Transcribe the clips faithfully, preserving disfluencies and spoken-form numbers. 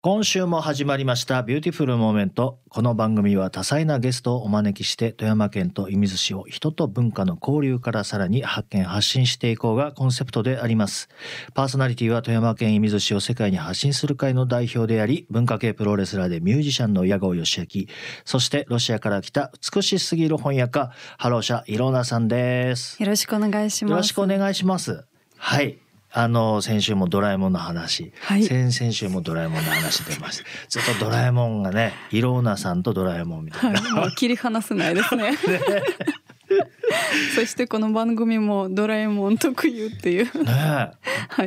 今週も始まりましたビューティフルモーメント。この番組は多彩なゲストをお招きして富山県と射水市を人と文化の交流からさらに発見発信していこうがコンセプトであります。パーソナリティは富山県射水市を世界に発信する会の代表であり、文化系プロレスラーでミュージシャンの矢後義明、そしてロシアから来た美しすぎる翻訳家ハローシャイローナさんです。 よろしくお願いします。 よろしくお願いします。はい、あの先週もドラえもんの話、はい、先々週もドラえもんの話出ました。ずっとドラえもんがね、イローナさんとドラえもんみたいな、 はい、もう切り離せないですね。ねそしてこの番組もドラえもん特有っていうね、 はい、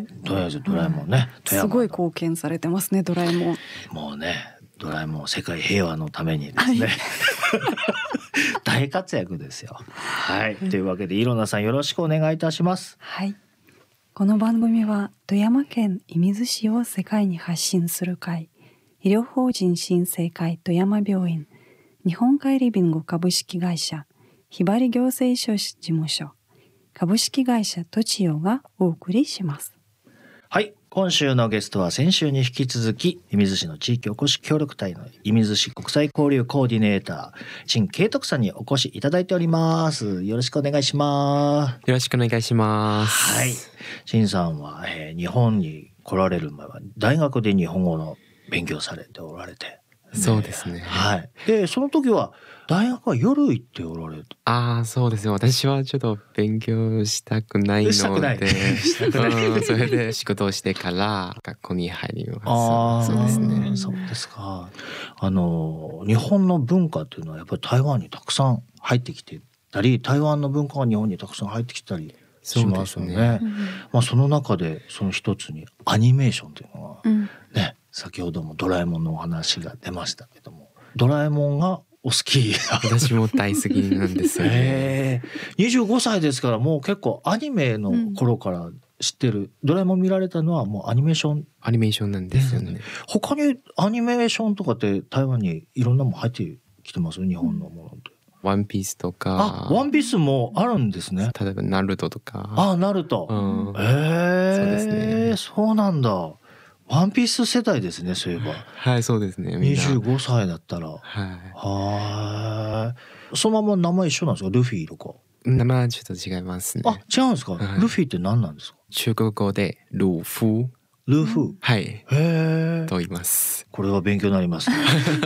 とりあえずドラえもんね、 すごい貢献されてますね、ドラえもん。 もうね、ドラえもん世界平和のためにですね、はい、大活躍ですよ。はい、というわけでイローナさん、よろしくお願いいたします。 はい、この番組は富山県射水市を世界に発信する会、医療法人新生会富山病院、日本海リビング株式会社、ひばり行政書士事務所、株式会社とちよがお送りします。 はい、今週のゲストは先週に引き続き射水市の地域おこし協力隊の射水市国際交流コーディネーター陳慶徳さんにお越しいただいております。よろしくお願いします。 よろしくお願いします。 はい、陳さんは、えー、日本に来られる前は大学で日本語の勉強されておられて、 そうですね、 はい、でその時は大学は夜行っておられる。 ああ、そうですよ。私はちょっと勉強したくないので、 したくないしたくないそれで仕事をしてから学校に入ります。 あ、 そうですね。 そうですか。あの日本の文化っていうのはやっぱり台湾にたくさん入ってきてたり、台湾の文化が日本にたくさん入ってきたりしますよね。そうですね。まあ、その中でその一つにアニメーションというのは、うん、ね、先ほどもドラえもんのお話が出ましたけども、ドラえもんがお好き。 私も大好きなんですよね。 にじゅうごさいですから、もう結構アニメの頃から知ってる、うん、ドラえもん見られたのはもうアニメーションアニメーションなんですよね。 他にアニメーションとかって台湾にいろんなもん入ってきてます、日本のものって。 ワンピースとか。 あ、ワンピースもあるんですね。 例えばナルトとか。 あ、ナルト、うん、えー、そうですね。そうなんだ。ワンピース世代ですね、そういえば。 はい、そうですね。 にじゅうごさいだったら。はい。はい。そのまま名前一緒なんですか、ルフィとか。 名前はちょっと違いますね。 あ、違うんですか。はい、ルフィって何なんですか。 中国語でルフ。 ルフ。 はい。 へえ。 と言います。 これは勉強になりますね。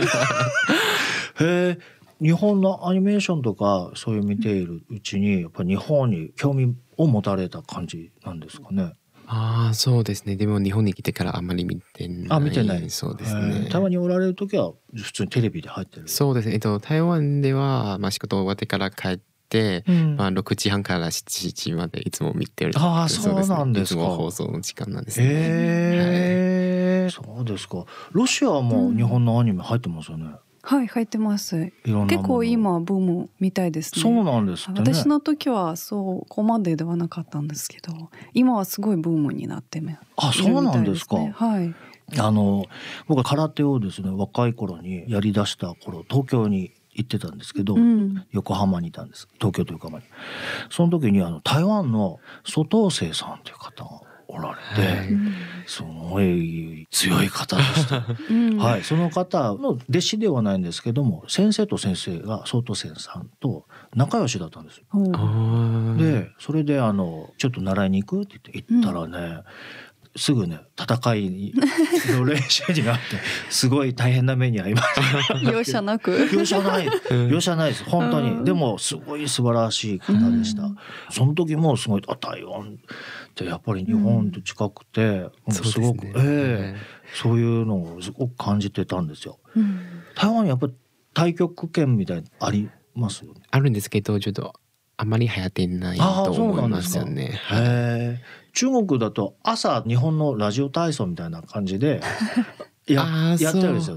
へえ。日本のアニメーションとかそういう見ているうちに、やっぱり日本に興味を持たれた感じなんですかね。 ああ、そうですね。でも日本に来てからあんまり見てない。 あ、見てない。 そうですね。 台湾におられる時は普通にテレビで入ってる。 そうですね。えっと台湾ではまあ仕事終わってから帰って、うん、まあろくじはんからしちじまでいつも見てる。 ああ、そうなんですか。 いつも放送の時間なんですね。 へえ、はい、そうですか。ロシアはもう日本のアニメ入ってますよね。うん、 はい、入ってます。結構今ブームみたいですね。 そうなんですね。 私の時はそこまでではなかったんですけど、今はすごいブームになってね。 あ、そうなんですか。 はい。 あの僕は空手をですね、若い頃にやりだした頃、東京に行ってたんですけど、うん、横浜にいたんです。東京と横浜に。その時にあの台湾の蘇東生さんという方がおられて、はい、すごい強い方でした、うん、はい、その方の弟子ではないんですけども、先生と先生が蘇東生さんと仲良しだったんですよ。でそれであのちょっと習いに行くって言って行ったらね、うん、すぐね戦いの練習になってすごい大変な目に遭いました。 容赦なく容赦ない容赦ないです本当に。でもすごい素晴らしい方でした、うん、その時もすごい、あ、台湾ってやっぱり日本と近くて、うん、すごく、ね、えー、そういうのをすごく感じてたんですよ、うん、台湾にやっぱり太極拳みたいにありますよね。 あるんですけどちょっとあまり流行ってないと思いますよね。 へえ。中国だと朝日本のラジオ体操みたいな感じで や, やってるんですよね。うん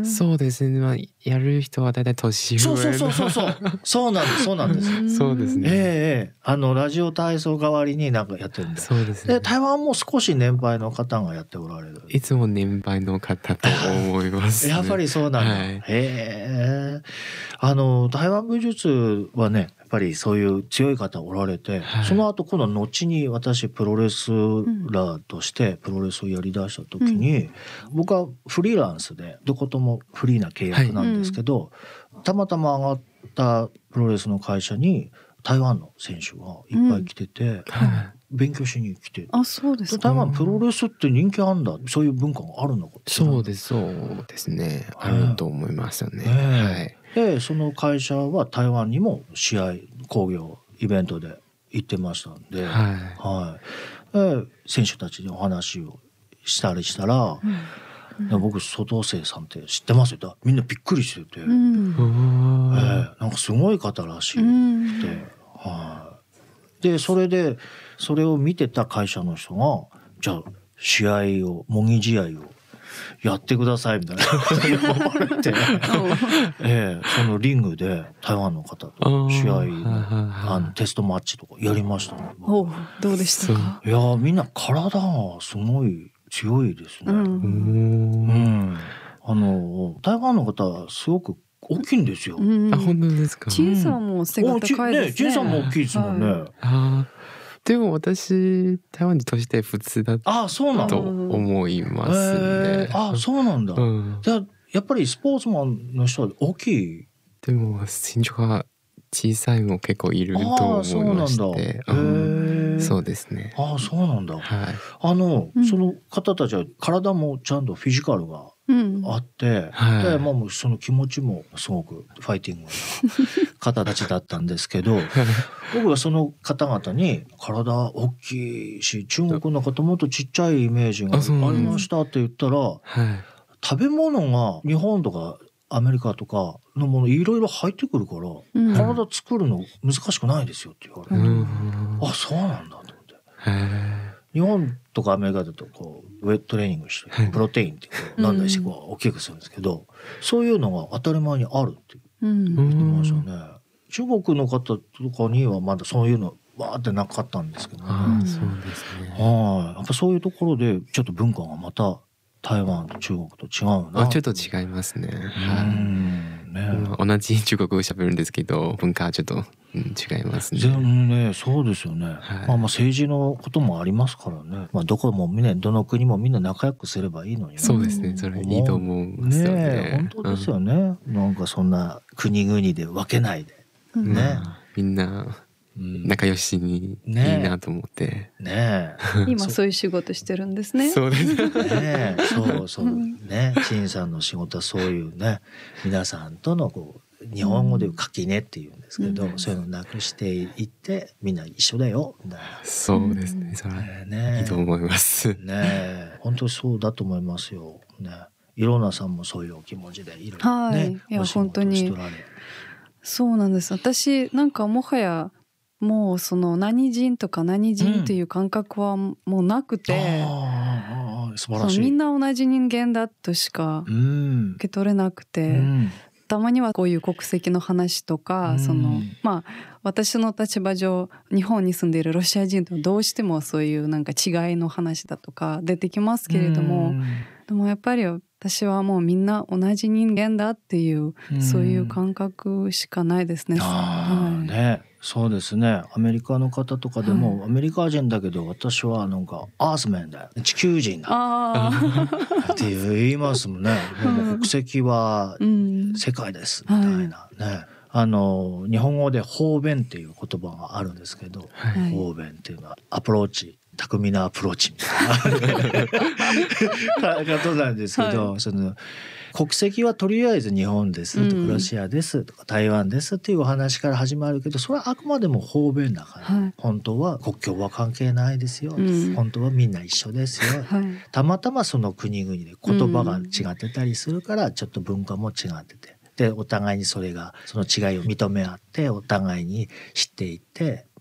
ん、 そうですね、まあ、やる人はだいたい年上そうそうそうそうそうそうなんですそうなんです。 そうですね。 ええええ、あのラジオ体操代わりになんかやってるんで。 そうですね。 で台湾も少し年配の方がやっておられる。 いつも年配の方と思いますね。 やっぱりそうなんだ。 はい、 へえ。あの台湾武術はね、やっぱりそういう強い方おられて、はい、その後今度後に私プロレスラーとしてプロレスをやりだした時に、うん、僕はフリーランスでどこともフリーな契約なんですけど、はい、たまたま上がったプロレスの会社に台湾の選手がいっぱい来てて、うん、勉強しに来て、 あ、そうですか。 台湾プロレスって人気あるんだ、そういう文化があるのか。 そうですそうですね、あると思いますよね。はいでその会社は台湾にも試合興行イベントで行ってましたんで、はいはい、で選手たちにお話をしたりしたら、うんうん、僕外星さんって知ってますよ、みんなびっくりしてて、うん、えー、なんかすごい方らしいって、うん、はい、でそれでそれを見てた会社の人がじゃあ試合を模擬試合をやってくださいみたいな言われて、ええ、そのリングで台湾の方と試合のあのテストマッチとかやりましたね。 お、どうでしたか？ いやみんな体がすごい強いですね。うん、うん、あの台湾の方はすごく大きいんですよ。 うん、あ、本当ですか？ 陳さんも背が高いですね。 陳さんも大きいですもんね。はい、 あでも私台湾人として普通だと思いますね。 えー、あ、そうなんだ。うん、じゃあやっぱりスポーツマンの人は大きい。 でも身長が小さいも結構いると思いまして。あ、そうなんだ。そうですね。 あ、そうなんだ。 はい、 あの、うん、その方たちは体もちゃんとフィジカルがあって、うん、はい、でまあ、その気持ちもすごくファイティングな方たちだったんですけど僕はその方々に体大きいし中国の方もっとちっちゃいイメージがありましたって言ったら、はい、食べ物が日本とかアメリカとかのものいろいろ入ってくるから、うん、体作るの難しくないですよって言われて、うん、あ、そうなんだと思って。日本とかアメリカだとこうウェイトトレーニングしてプロテインってこう飲んだりしてこう大きくするんですけど、うん、そういうのが当たり前にあるって言ってましたね。うん、中国の方とかにはまだそういうのわーってなかったんですけどね。 あ、そうですね。 はい、やっぱそういうところでちょっと文化がまた台湾と中国と違うな。 ちょっと違いますね。はい、 うんね、 同じ中国語喋るんですけど文化はちょっと、うん、違いますね。 全然ね、そうですよね。はい、まあまあ政治のこともありますからね。まあどこもみんなどの国もみんな仲良くすればいいのに、ね。 そうですね。それいいと思いますよね。 ね、本当ですよね。うん、なんかそんな国々で分けないで、うん、ね、 みんな仲良しにいいなと思ってねえ今そういう仕事してるんですね。 そうですね、そうそうね、陳さんの仕事はそういうね、皆さんとのこう日本語で垣根っていうんですけど、うん、そういうのをなくしていってみんな一緒だよみたいな。 そうですね、それね、いいと思いますね。本当にそうだと思いますよね。いろなさんもそういうお気持ちでいろいろね、 はい、いや本当にそうなんです。私なんかもはやもうその何人とか何人という感覚はもうなくて、うん、 あ、素晴らしい。 みんな同じ人間だとしか受け取れなくて、うん、たまにはこういう国籍の話とか、うん、そのまあ私の立場上日本に住んでいるロシア人とどうしてもそういうなんか違いの話だとか出てきますけれども、うん、でもやっぱり私はもうみんな同じ人間だっていう、うん、そういう感覚しかないですね。 あ、はい、ね、そうですね。アメリカの方とかでも、はい、アメリカ人だけど私はなんかアースメンだよ、地球人だっていう言いますもんね。もう国籍は世界ですみたいなね。はい、あの日本語で方便っていう言葉があるんですけど、はい、方便っていうのはアプローチ、巧みなアプローチみたいなことなんですけど、はい、その国籍はとりあえず日本ですとか、うん、ロシアですとか台湾ですっていうお話から始まるけど、それはあくまでも方便だから、はい、本当は国境は関係ないですよ、うん、本当はみんな一緒ですよ、はい、たまたまその国々で言葉が違ってたりするからちょっと文化も違ってて、でお互いにそれがその違いを認め合ってお互いに知っていって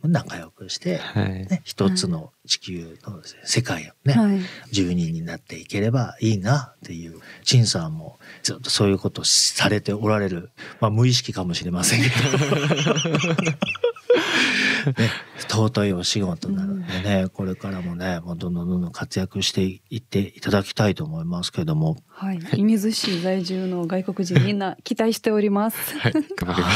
仲良くして、 はいね、一つの地球のですね、世界をね、 はい、 住人になっていければいいなっていう、陳さんもずっとそういうことをされておられる、まあ無意識かもしれませんけどね、尊いお仕事なのでね、うん、これからもね、もうどんどんどんどん活躍していっていただきたいと思いますけども、 はい、射水市在住の外国人みんな期待しております。 はい、頑張ります。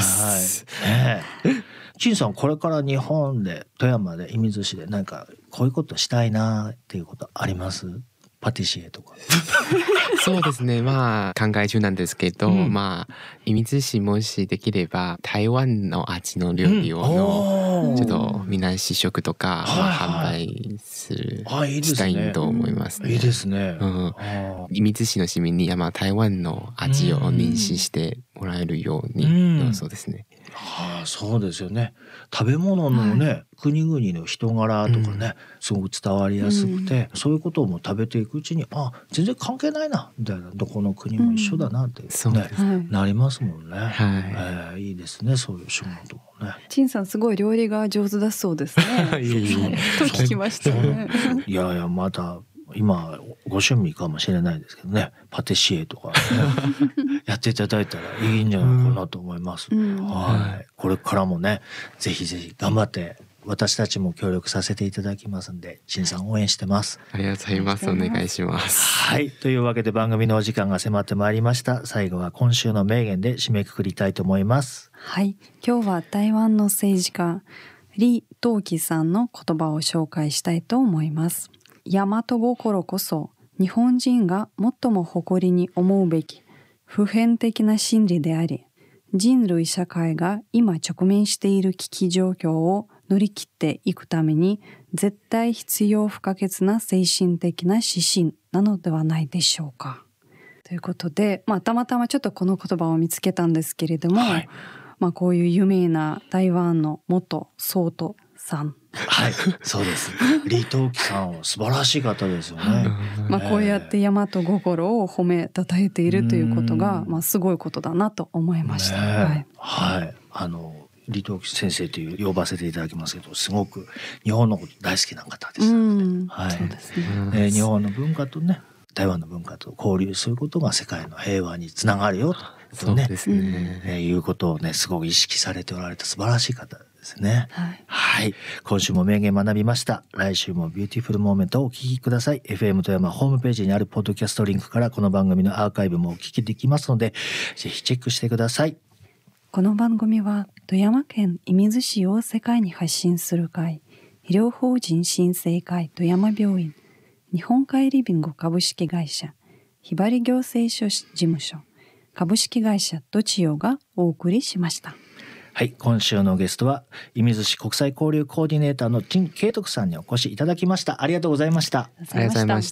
はい、ね、陳さんこれから日本で富山で射水市で何かこういうことしたいなっていうことあります？パティシエとかそうですね、まあ考え中なんですけど、うん、まあ射水市もしできれば台湾の味の料理をの、うん、ちょっとみんな試食とか、まあ、販売する、はいはい、したいと思いますね。 いいですね。 射水市の市民に、まあ、台湾の味を認識してもらえるように、うん、そうですね。 はあ、そうですよね。食べ物のね、はい、国々の人柄とかね、うん、すごく伝わりやすくて、うん、そういうことも食べていくうちに、あ、全然関係ないなみたいな、どこの国も一緒だなって、ね、うん、なりますもんね。はい、えー、いいですね、そういう仕事もね。 陳さんすごい料理が上手だそうですね。いやいやと聞きましたね。 いやいや、また今ご趣味かもしれないですけどね、パティシエとか、ね、やっていただいたらいいんじゃないかなと思います、うん、はい、これからもね、ぜひぜひ頑張って私たちも協力させていただきますんで、陳さん応援してます。 ありがとうございます。お願いします。 はい、というわけで番組のお時間が迫ってまいりました。最後は今週の名言で締めくくりたいと思います。 はい、今日は台湾の政治家李登輝さんの言葉を紹介したいと思います。大和心こそ日本人が最も誇りに思うべき普遍的な真理であり、人類社会が今直面している危機状況を乗り切っていくために絶対必要不可欠な精神的な指針なのではないでしょうか。ということで、まあ、たまたまちょっとこの言葉を見つけたんですけれども、はい、まあ、こういう有名な台湾の元総統さん、 はい、そうです。李登輝さんは素晴らしい方ですよね。はい、 まあ、こうやって大和心を褒めたたえているということが、まあ、すごいことだなと思いました。ね、はい、 はい、あの李登輝先生という呼ばせていただきますけど、すごく日本のこと大好きな方ですので、うん、はい、そうですね、えー、日本の文化とね、台湾の文化と交流することが世界の平和につながるよと、ね、 そうですね、 えー、いうことをね、すごく意識されておられた素晴らしい方ですね。はい、はい、今週も名言学びました。来週もビューティフルモーメントをお聞きください。 エフエム 富山ホームページにあるポッドキャストリンクからこの番組のアーカイブもお聞きできますので、ぜひチェックしてください。 この番組は富山県射水市を世界に発信する会、医療法人新生会富山病院、日本海リビング株式会社、ひばり行政書士事務所、株式会社どちよがお送りしました。 はい、今週のゲストは射水市国際交流コーディネーターの陳慶徳さんにお越しいただきました。ありがとうございました。 ありがとうございました。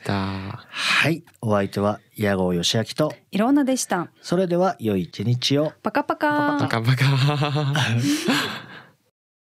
はい、お相手は矢後義明といろんなでした。 それでは良い一日を。 パカパカパカパカ